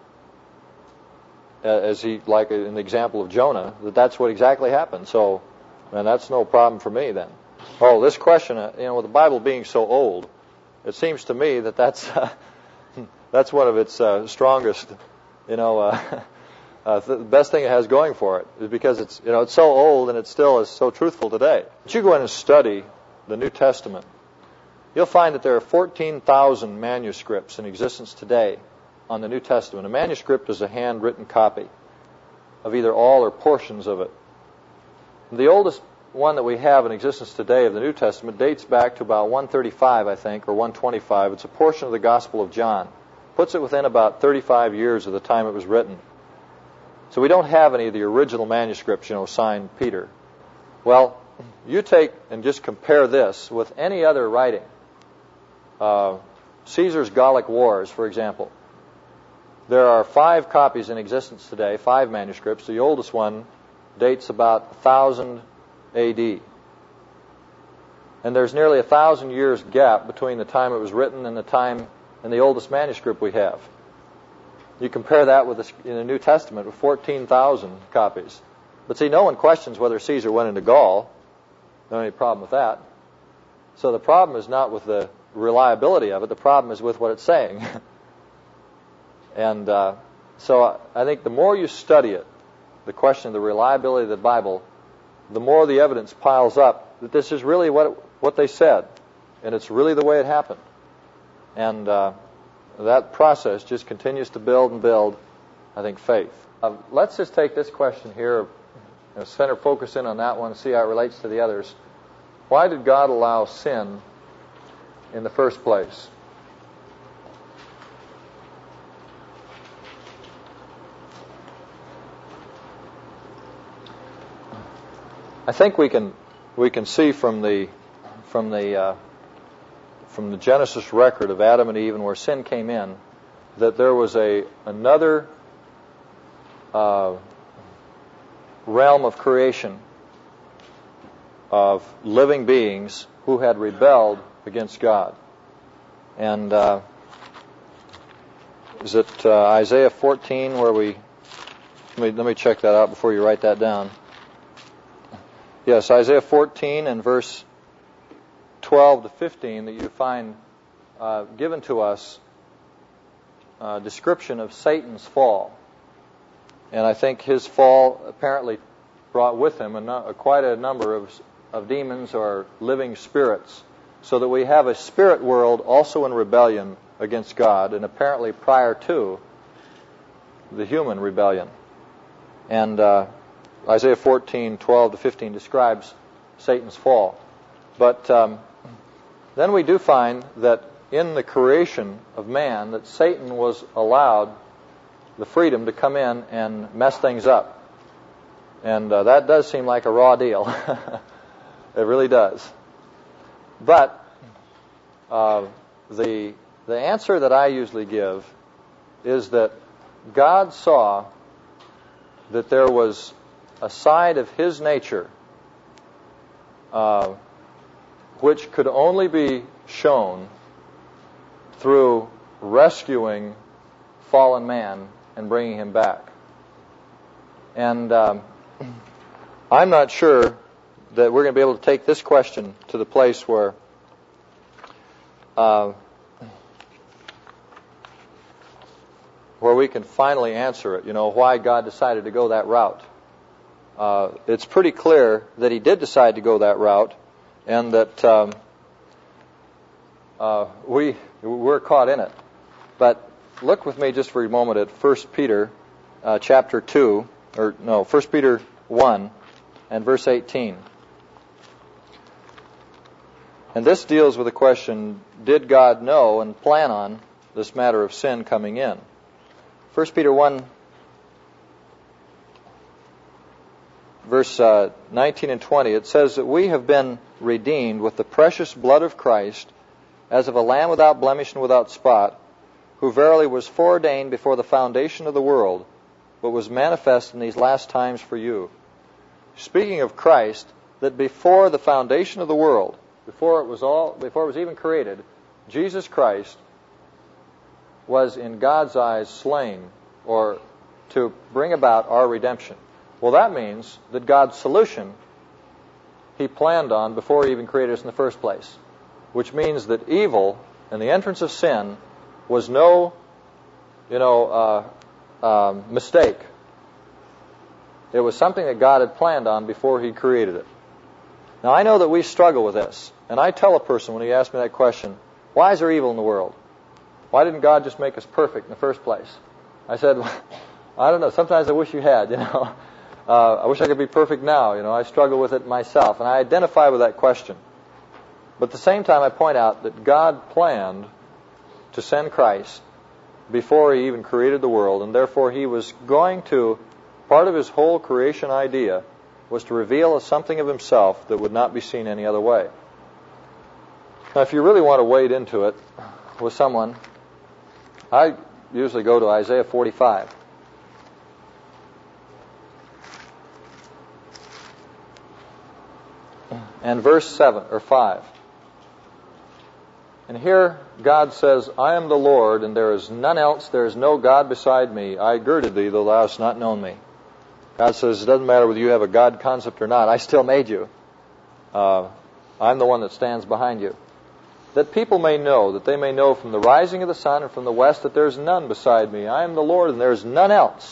As he, like in the example of Jonah, that that's what exactly happened. So, man, that's no problem for me then. Oh, this question, you know, with the Bible being so old, it seems to me that that's uh, that's one of its uh, strongest, you know, uh, uh, the best thing it has going for it is because it's, you know, it's so old and it still is so truthful today. But you go in and study the New Testament, you'll find that there are fourteen thousand manuscripts in existence today on the New Testament. A manuscript is a handwritten copy of either all or portions of it. The oldest one that we have in existence today of the New Testament dates back to about one thirty-five, I think, or one twenty-five. It's a portion of the Gospel of John. Puts it within about thirty-five years of the time it was written. So we don't have any of the original manuscripts, you know, signed Peter. Well, you take and just compare this with any other writing. Uh, Caesar's Gallic Wars, for example. There are five copies in existence today, five manuscripts. The oldest one dates about one thousand A D. And there's nearly a thousand years gap between the time it was written and the time and the oldest manuscript we have. You compare that with the, in the New Testament with fourteen thousand copies. But see, no one questions whether Caesar went into Gaul. No any problem with that. So the problem is not with the reliability of it. The problem is with what it's saying. and uh, so I think the more you study it, the question of the reliability of the Bible, the more the evidence piles up that this is really what it, what they said, and it's really the way it happened. And uh, that process just continues to build and build, I think, faith. Uh, let's just take this question here, you know, center focus in on that one, see how it relates to the others. Why did God allow sin in the first place? I think we can we can see from the from the uh, from the Genesis record of Adam and Eve and where sin came in that there was a another uh, realm of creation of living beings who had rebelled against God. And uh, is it uh, Isaiah fourteen where we let me let me check that out before you write that down. Yes, Isaiah fourteen and verse twelve to fifteen that you find uh, given to us a description of Satan's fall. And I think his fall apparently brought with him a no, quite a number of, of demons or living spirits, so that we have a spirit world also in rebellion against God, and apparently prior to the human rebellion. And uh, Isaiah fourteen, twelve to fifteen describes Satan's fall. But um, then we do find that in the creation of man, that Satan was allowed the freedom to come in and mess things up. And uh, that does seem like a raw deal. It really does. But uh, the the answer that I usually give is that God saw that there was a side of His nature uh, which could only be shown through rescuing fallen man and bringing him back. And um, I'm not sure that we're going to be able to take this question to the place where uh, where we can finally answer it, you know, why God decided to go that route. Uh, it's pretty clear that He did decide to go that route, and that um, uh, we, we're caught in it. But look with me just for a moment at First Peter uh, chapter two, or no, First Peter one and verse eighteen. And this deals with the question, did God know and plan on this matter of sin coming in? First Peter one, verse uh, nineteen and twenty, it says that we have been redeemed with the precious blood of Christ, as of a lamb without blemish and without spot, who verily was foreordained before the foundation of the world, but was manifest in these last times for you. Speaking of Christ, that before the foundation of the world, before it was all, before it was even created, Jesus Christ was in God's eyes slain, or to bring about our redemption. Well, that means that God's solution He planned on before He even created us in the first place, which means that evil and the entrance of sin was no, you know, uh, uh, mistake. It was something that God had planned on before He created it. Now, I know that we struggle with this, and I tell a person when he asks me that question, why is there evil in the world? Why didn't God just make us perfect in the first place? I said, I don't know. Sometimes I wish you had, you know. Uh, I wish I could be perfect now. You know, I struggle with it myself, and I identify with that question. But at the same time, I point out that God planned to send Christ before He even created the world, and therefore He was going to, part of His whole creation idea was to reveal something of Himself that would not be seen any other way. Now, if you really want to wade into it with someone, I usually go to Isaiah forty-five. And verse seven or five. And here God says, I am the Lord, and there is none else, there is no God beside me. I girded thee, though thou hast not known me. God says, it doesn't matter whether you have a God concept or not, I still made you. Uh, I'm the one that stands behind you. That people may know, that they may know from the rising of the sun and from the west that there is none beside me. I am the Lord, and there is none else.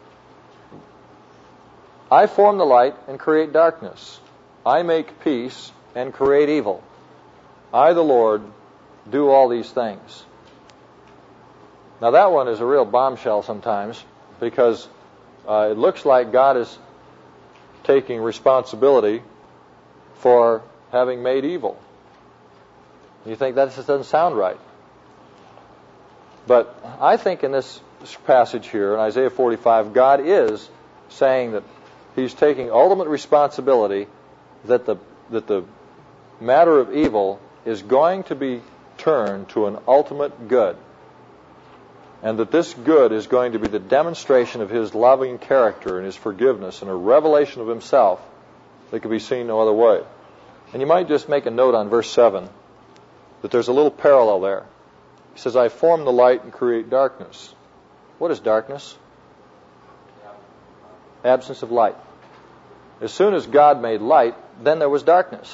I form the light and create darkness. I make peace and create evil. I, the Lord, do all these things. Now that one is a real bombshell sometimes, because uh, it looks like God is taking responsibility for having made evil. You think that just doesn't sound right. But I think in this passage here, in Isaiah forty-five, God is saying that He's taking ultimate responsibility that the that the matter of evil is going to be turned to an ultimate good. And that this good is going to be the demonstration of His loving character and His forgiveness and a revelation of Himself that can be seen no other way. And you might just make a note on verse seven that there's a little parallel there. He says, I form the light and create darkness. What is darkness? Absence of light. As soon as God made light, then there was darkness.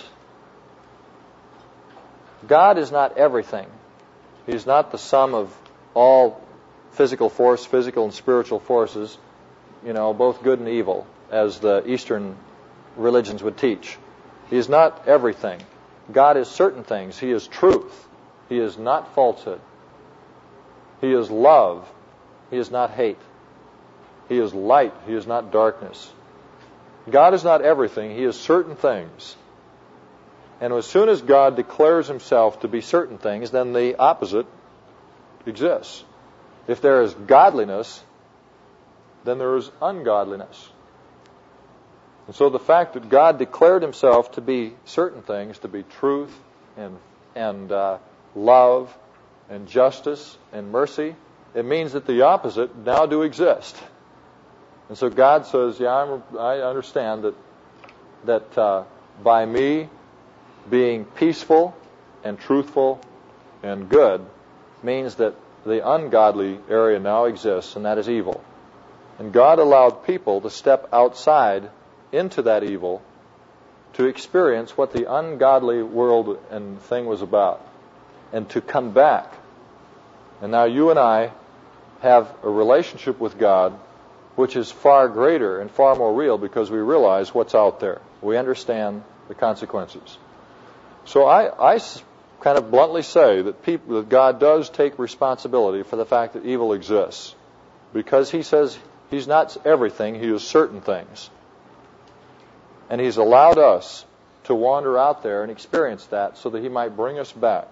God is not everything. He's not the sum of all physical force, physical and spiritual forces, you know, both good and evil, as the Eastern religions would teach. He is not everything. God is certain things. He is truth. He is not falsehood. He is love. He is not hate. He is light. He is not darkness. God is not everything. He is certain things. And as soon as God declares Himself to be certain things, then the opposite exists. If there is godliness, then there is ungodliness. And so the fact that God declared Himself to be certain things, to be truth and and uh, love and justice and mercy, it means that the opposite now do exist. And so God says, yeah, I'm, I understand that that uh, by me being peaceful and truthful and good means that the ungodly area now exists, and that is evil. And God allowed people to step outside into that evil to experience what the ungodly world and thing was about, and to come back. And now you and I have a relationship with God which is far greater and far more real because we realize what's out there. We understand the consequences. So I, I kind of bluntly say that people, that God does take responsibility for the fact that evil exists, because He says He's not everything, He is certain things. And He's allowed us to wander out there and experience that so that He might bring us back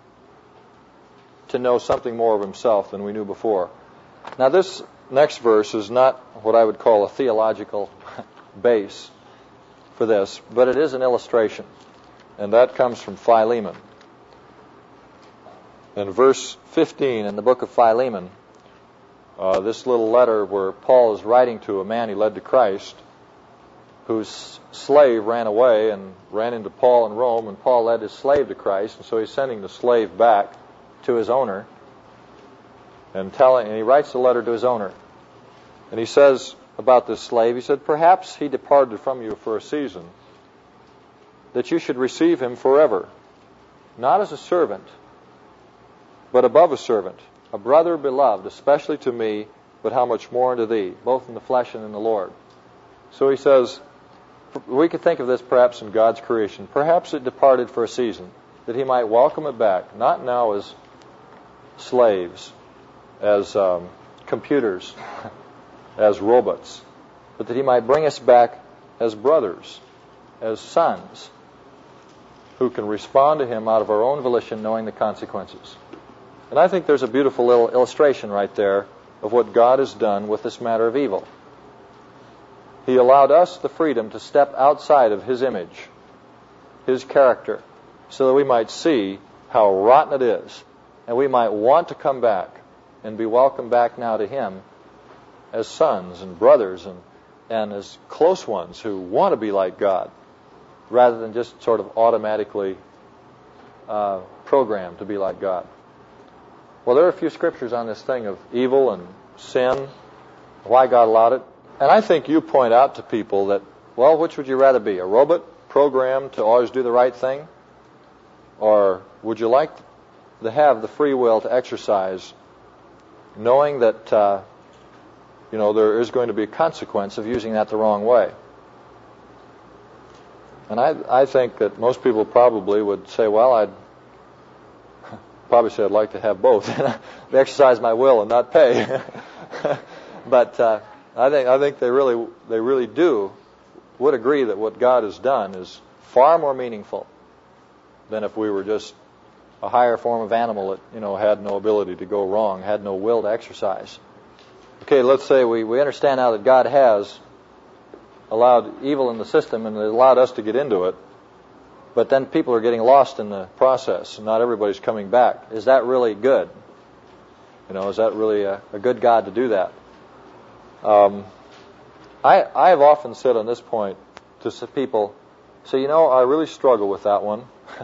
to know something more of Himself than we knew before. Now this next verse is not what I would call a theological base for this, but it is an illustration. And that comes from Philemon. In verse fifteen in the book of Philemon, uh, this little letter where Paul is writing to a man he led to Christ, whose slave ran away and ran into Paul in Rome, and Paul led his slave to Christ, and so he's sending the slave back to his owner, and telling, and he writes the letter to his owner. And he says about this slave, he said, perhaps he departed from you for a season, that you should receive him forever, not as a servant, but above a servant, a brother beloved, especially to me, but how much more unto thee, both in the flesh and in the Lord. So he says, we could think of this perhaps in God's creation. Perhaps it departed for a season, that He might welcome it back, not now as slaves, as um, computers, as robots, but that He might bring us back as brothers, as sons, who can respond to Him out of our own volition, knowing the consequences. And I think there's a beautiful little illustration right there of what God has done with this matter of evil. He allowed us the freedom to step outside of His image, His character, so that we might see how rotten it is, and we might want to come back and be welcomed back now to Him as sons and brothers and, and as close ones who want to be like God, rather than just sort of automatically uh, programmed to be like God? Well, there are a few scriptures on this thing of evil and sin, why God allowed it. And I think you point out to people that, well, which would you rather be? A robot programmed to always do the right thing? Or would you like to have the free will to exercise, knowing that, uh, you know, there is going to be a consequence of using that the wrong way? And I, I think that most people probably would say, well, I'd probably say I'd like to have both, exercise my will and not pay. But uh, I think I think they really they really do would agree that what God has done is far more meaningful than if we were just a higher form of animal that, you know, had no ability to go wrong, had no will to exercise. Okay, let's say we, we understand now that God has allowed evil in the system and allowed us to get into it, but then people are getting lost in the process and not everybody's coming back. Is that really good? You know, is that really a, a good God to do that? Um, I I have often said on this point to some people, so you know, I really struggle with that one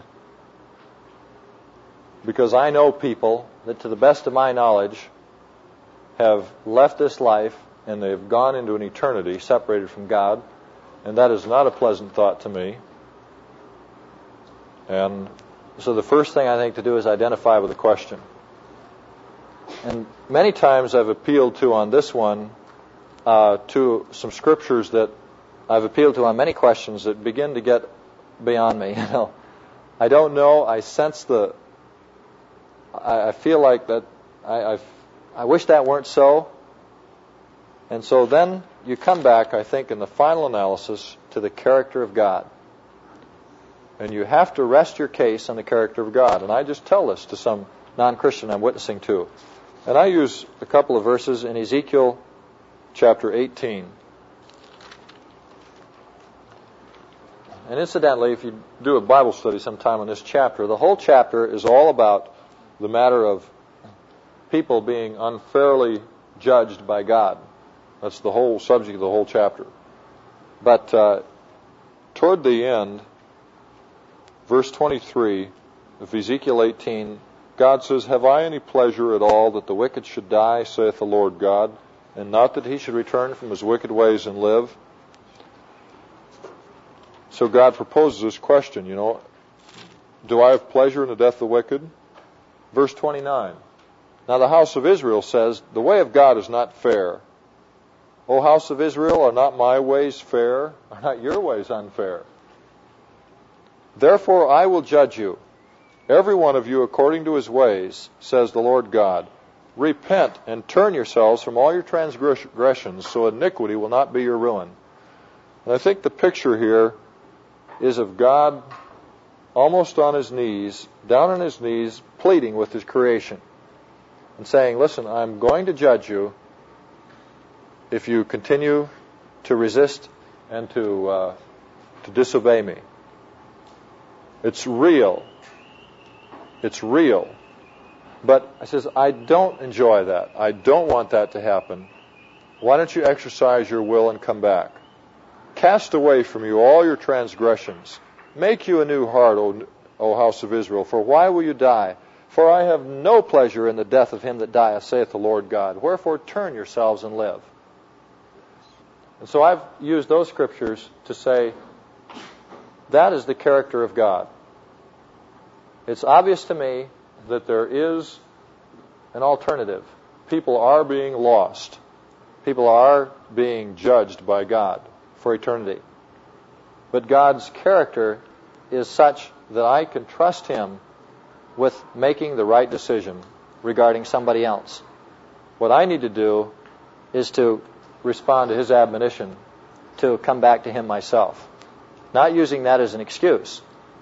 because I know people that, to the best of my knowledge, have left this life and they've gone into an eternity separated from God, and that is not a pleasant thought to me. And so the first thing I think to do is identify with the question. And many times I've appealed to on this one uh, to some scriptures that I've appealed to on many questions that begin to get beyond me. You know, I don't know. I sense the. I, I feel like that. I I've, I wish that weren't so. And so then you come back, I think, in the final analysis to the character of God. And you have to rest your case on the character of God. And I just tell this to some non-Christian I'm witnessing to. And I use a couple of verses in Ezekiel chapter eighteen. And incidentally, if you do a Bible study sometime on this chapter, the whole chapter is all about the matter of people being unfairly judged by God. That's the whole subject of the whole chapter. But uh, toward the end, verse twenty-three of Ezekiel eighteen, God says, "Have I any pleasure at all that the wicked should die, saith the Lord God, and not that he should return from his wicked ways and live?" So God proposes this question, you know, do I have pleasure in the death of the wicked? Verse twenty-nine, "Now the house of Israel says, the way of God is not fair. O house of Israel, are not my ways fair? Are not your ways unfair? Therefore I will judge you, every one of you according to his ways, says the Lord God. Repent and turn yourselves from all your transgressions, so iniquity will not be your ruin." And I think the picture here is of God almost on his knees, down on his knees, pleading with his creation and saying, listen, I'm going to judge you if you continue to resist and to uh, to disobey me. It's real. It's real. But I says, I don't enjoy that. I don't want that to happen. Why don't you exercise your will and come back? Cast away from you all your transgressions. Make you a new heart, O, o house of Israel. For why will you die? For I have no pleasure in the death of him that dieth, saith the Lord God. Wherefore turn yourselves and live. And so I've used those scriptures to say that is the character of God. It's obvious to me that there is an alternative. People are being lost. People are being judged by God for eternity. But God's character is such that I can trust him with making the right decision regarding somebody else. What I need to do is to respond to his admonition to come back to him myself. Not using that as an excuse,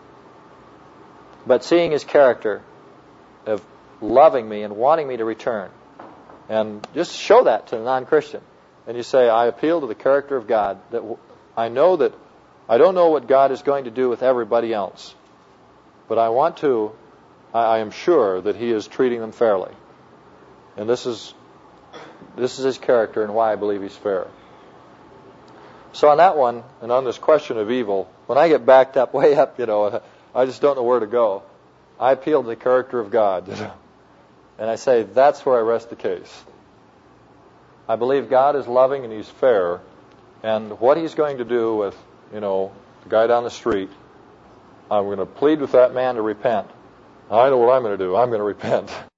but seeing his character of loving me and wanting me to return. And just show that to the non-Christian. And you say, I appeal to the character of God. That I know that I don't know what God is going to do with everybody else, but I want to, I, I am sure that he is treating them fairly. And this is this is his character and why I believe he's fair. So on that one, and on this question of evil, when I get backed up, way up, you know, I just don't know where to go. I appeal to the character of God. And I say, that's where I rest the case. I believe God is loving and He's fair. And what He's going to do with, you know, the guy down the street, I'm going to plead with that man to repent. I know what I'm going to do. I'm going to repent.